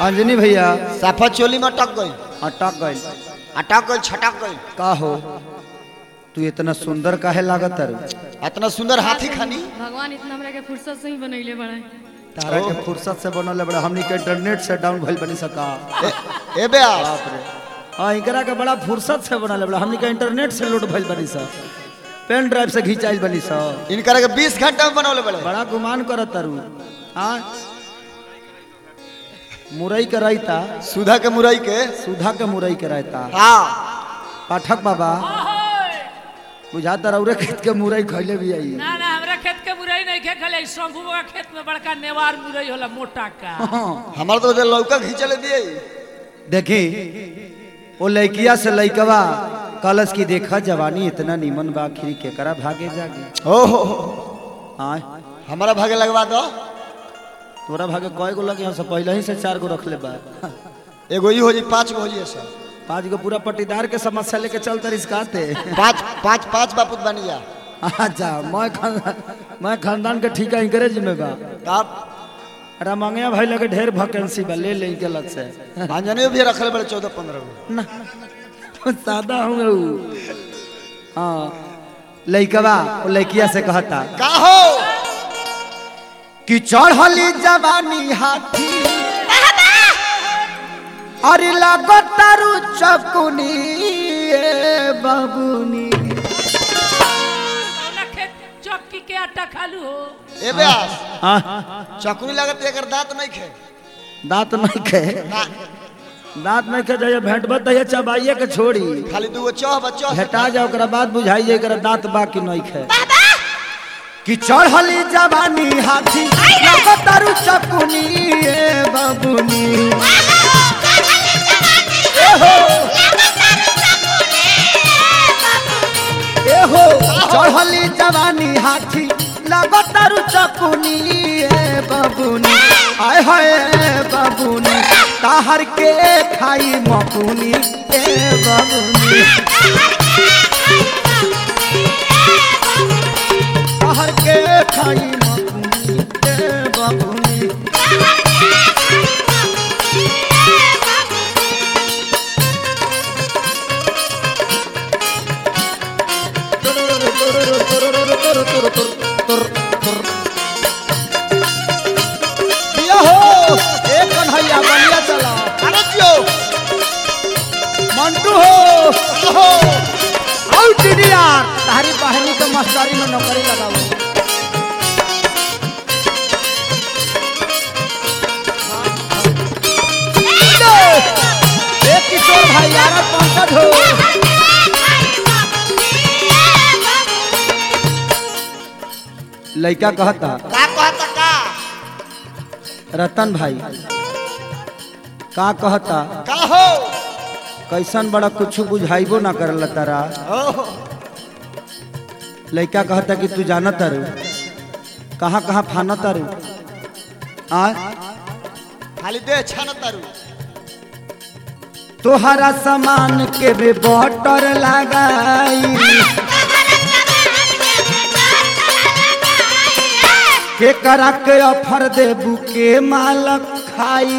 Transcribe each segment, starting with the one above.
अंजनी भैया साफा चोली में अटक गई छटक गई का हो तू इतना सुंदर काहे लागत है? इतना सुंदर हाथी खानी भगवान इतना हमरा के फुर्सत से ही बनैले बड़ा तारा के फुर्सत से बनल बड़ा हमनी के इंटरनेट से डाउन भइल बनी सका ए बे बाप रे। हां इकरा के बड़ा फुर्सत से बनल बड़ा हमनी के इंटरनेट से लोड भइल बनी सा पेन ड्राइव से खिंचाइल बनी सा इनकर के 20 घंटा में बनौले बड़े बड़ा गुमान करत तारू। हां मुरई के रायता सुधा के मुरई के सुधा के मुरई के रायता। हां पाठक बाबा बुझाता रौरे खेत के मुरई खइले भी आई ना ना हमरा खेत के मुरई नहीं खे खले शंभू का खेत में बड़का नेवार मुरई होला मोटा का हमार तो लौका खींचले दिए देखी वो लड़किया से लड़कवा कलश की देखा जवानी इतना नीमन बा आखिर केकरा भागे जागे। ओहो हाँ हमारा भागे लगवा दो तोरा भागे कय गो लगे से पहले ही से 4 गो रख ले बा एगो ही हो जी 5 गो हो जी सर 5 गो पूरा पट्टीदार के समस्या लेके चलते रिस्काते 5 बापुत बनिया। अच्छा मैं खानदान के ठीक है इंकरेज में बा आप रामंगिया भाई लगे ढेर वैकेंसी बा ले के लग से अंजनी भी रखले बड़े 14-15 गो ना सादा हूँ हाँ लइकवा वो लइकिया से कहता का हो कि चढ़ली जवानी हाथी अरे लागो तारू चकुनी बाबूनी हमरा खेत चक्की के आटा खालू हो ए बे हाँ चकुनी लागत एकर दांत नहीं खे दांत नहीं खे दांत नहीं खे जाइए भेंटबा तहिया चबाइए के छोड़ी खाली दूगो चह बच्चा हटा जाओ ओकरा बाद बुझाई जाए ओकरा दांत बाकी नहीं खे कि चढ़ली जवानी हाथी लागो तारू चकुनी बाबूनी एहो चढ़ली जवानी हाथी लागो तारू चकुनी बाबूनी आय हाय बाबूनी ताहर के खाई मकुनी बाबूनी ताहर के खाई मकुनी बाबूनी दिया हो एक कन्हैया बनिया चला अरे जियो मंटू हो आउट इंडिया तारी बहनी के मास्टरी में नौकरी लगाओ एक किशोर भाई यार पंकज हो लड़का कहता का कहता का रतन भाई का कहता का हो कैसन बड़ा कुछ बुझाइबो ना करल तारा। ओहो लड़का कहता कि तू जाना तारू कहाँ कहाँ फाना तारू आ खाली दे छान तारू तोहरा सामान के बे बटर लगाई के करा के ऑफर देबू के मालक खाई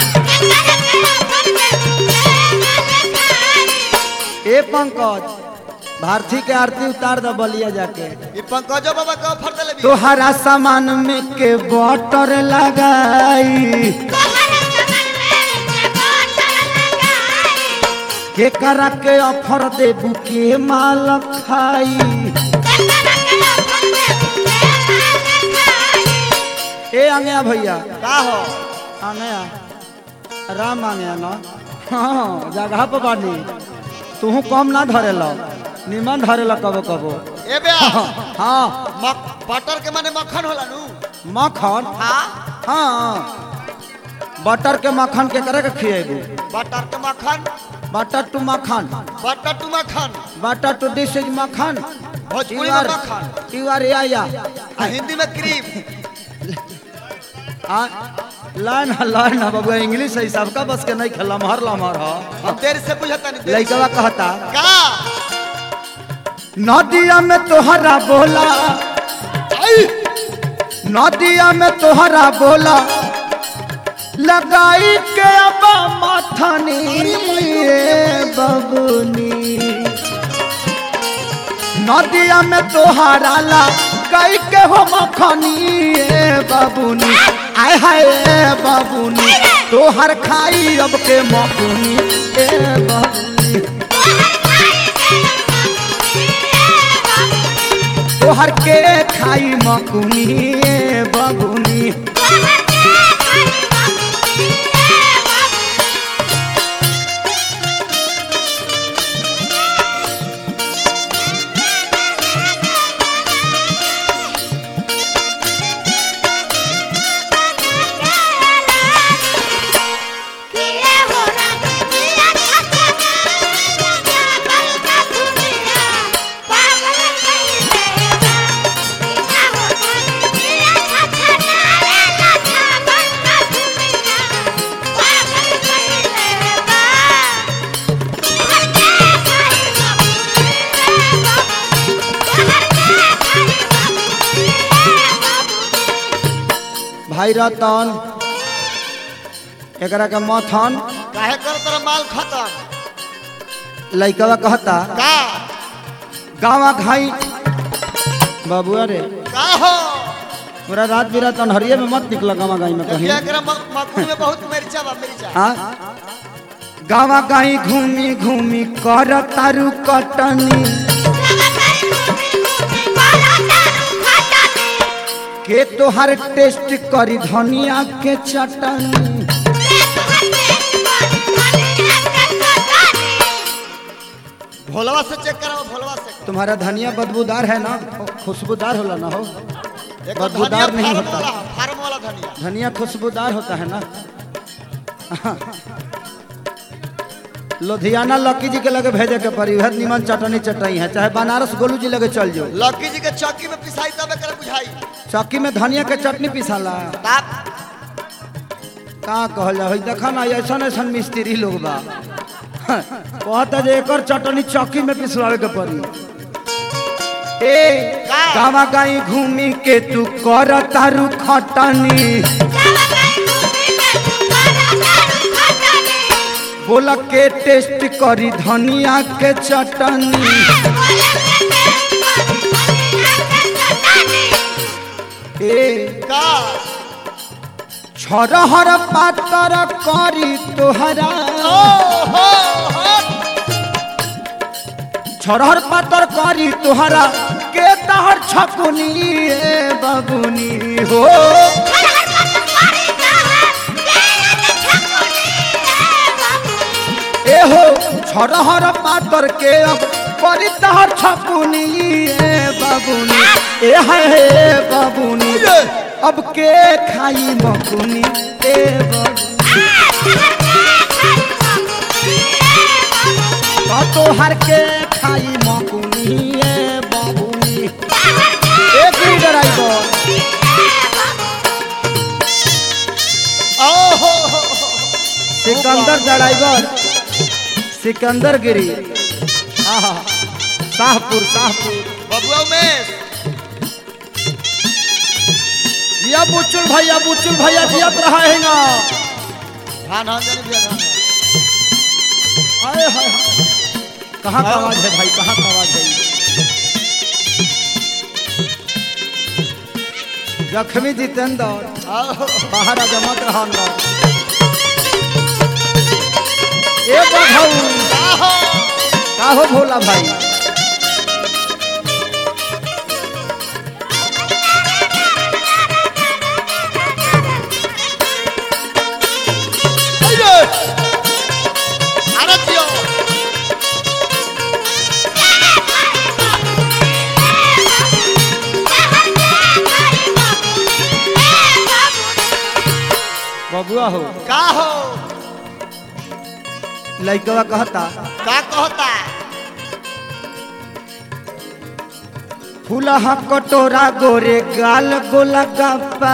ए पंकज भारती के आरती उतार द बलिया जाके ई पंकजो बाबा का ऑफर देले भी तोहरा सामान में के बटर लगाई के करा के ऑफर देबू के मालक खाई ए आंगया भैया का हो आंगया राम आंगया ना हाँ जगह पर बानी तू कम ना धरेला निमन धरेला कबो कबो ए बे हाँ बटर के माने मक्खन होला नु मक्खन हां हाँ बटर के मक्खन के करे के खिएबू बटर के मक्खन बटर टू मक्खन बटर टू दिस इज मक्खन भोजपुरी में मक्खन यू आर या हिंदी में क्रीम लाइन है बाबू इंग्लिश है सबका बस के नहीं खेला लमहर हम देर से बुझता नहीं लइकवा कहता का नदिया में तोहरा बोला नदिया में तोहरा बोला लगाई के अब माथनी बबुनी नदिया में तोहारा ला गई के हो मखनी बबुनी आय हाय बबुनी तोहर खाई अब के मखनी बबुनी तोहर के खाई मखनी बबुनी भाई रतन एकरा के मथन काहे कर तेरा माल खत्म लइकवा कहता का गावा खाई बाबुआ रे का हो पूरा रात बिरात अनहरिये में मत निकला गावा गाई में कहीं क्या करे मकुनी में बहुत मिर्चा बा मिर्चा हाँ गावा गाई घूमी घूमी कर तारू कटनी के तोहर टेस्ट करी धनिया के चटनी भोलवा से चेक कराओ भोलवा से तुम्हारा धनिया बदबूदार है ना खुशबूदार होला ना हो एक बदबूदार नहीं होता फार्म वाला धनिया धनिया खुशबूदार होता है ना लुधियाना लक्की जी के लगे भेजे के पड़ी है निमन चटनी चटाई है चाहे बनारस गोलू जी लगे चल जाओ लक्की जी के चक्की में पिसाई तबे कर बुझाई चक्की में धनिया के चटनी पिसाला बाप का कहल जा देखा ना ऐसा ऐसा मिस्त्री लोग बा कहता जे एकर चटनी चक्की में पिसवावे के पड़ी ए गावा गाई घूमी के तू कर तारू खटनी बोला के टेस्ट करी धनिया के चटनी ए का छरहर पातर करी तोहरा छरहर पातर करी तोहरा के तहर छकुनी बबुनी हो ए हो छरहर पातर के करी तहर छकुनी बबुनी ए है बबुनी अब के खाई मकुनी ए तोहर के खाई मकुनी ए बबुनी एक ही ड्राइवर सिकंदर ड्राइवर सिकंदर गिरी शाहपुर शाहपुर बबुआ में या बुचुल भैया जियत रहा है ना धान हम जाने दिया धान हाय हाय कहाँ का आवाज है भाई कहाँ का आवाज है जख्मी जितेंद्र बाहर आजा मत रहा ए बधाऊ का हो भोला भाई बबुआ हो का हो लइकवा कहता का कहता फूलहा कटोरा गोरे गाल गोला गप्पा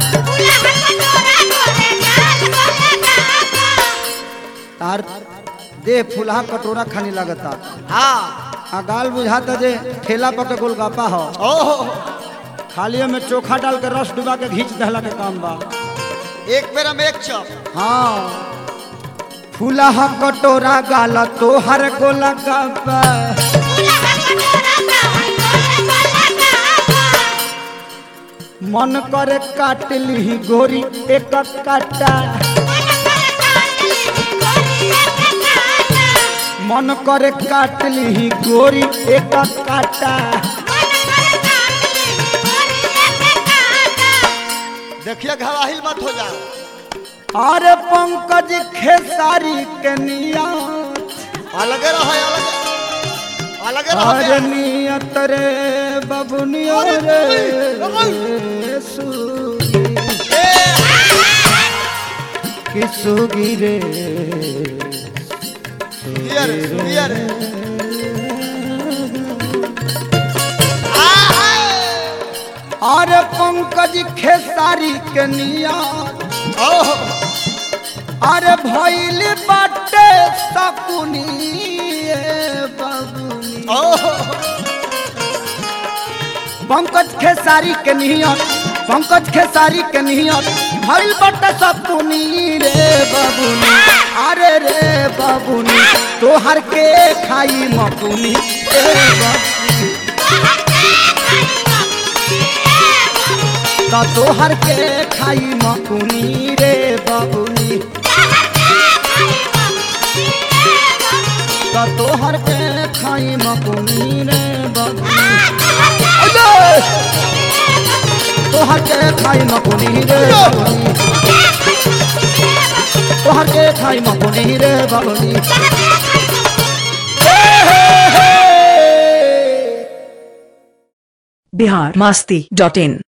तार दे फूलहा कटोरा खानी लगता हाँ गाल बुझाता जे ठेला पर के गोलगप्पा हो ओहो खालिए में चोखा डाल के रस डुबा के घींच दहला के काम बा एक बेरा में एक चप हाँ फूलहा कटोरा गाल तोहर गोला गप्पा मन करे काट ली गोरी एक काटा मन करे काट ली गोरी एक काटा देखिए घवाहिल मत हो जा अरे पंकज खेसारी के नियत अलगे रहो अलगे रहो अरे नियत रे बबुनिया रे सुगी कि सुगी रे हियर अरे पंकज खेसारी के नियत अरे भइल बाटे सकुनी बबुनी पंकज खेसारी के नियत पंकज खेसारी के नियत भइल बाटे सकुनी रे बबुनी अरे रे बबुनी तोहर के खाई मकुनी रे बबुनी तोहर के खाई मकुनी रे बबुनी तोहर के खाई मकुनी रे बबुनी तोहर के खाई मकुनी रे बबुनी तोहर के खाई मकुनी रे बबुनी biharmasti.in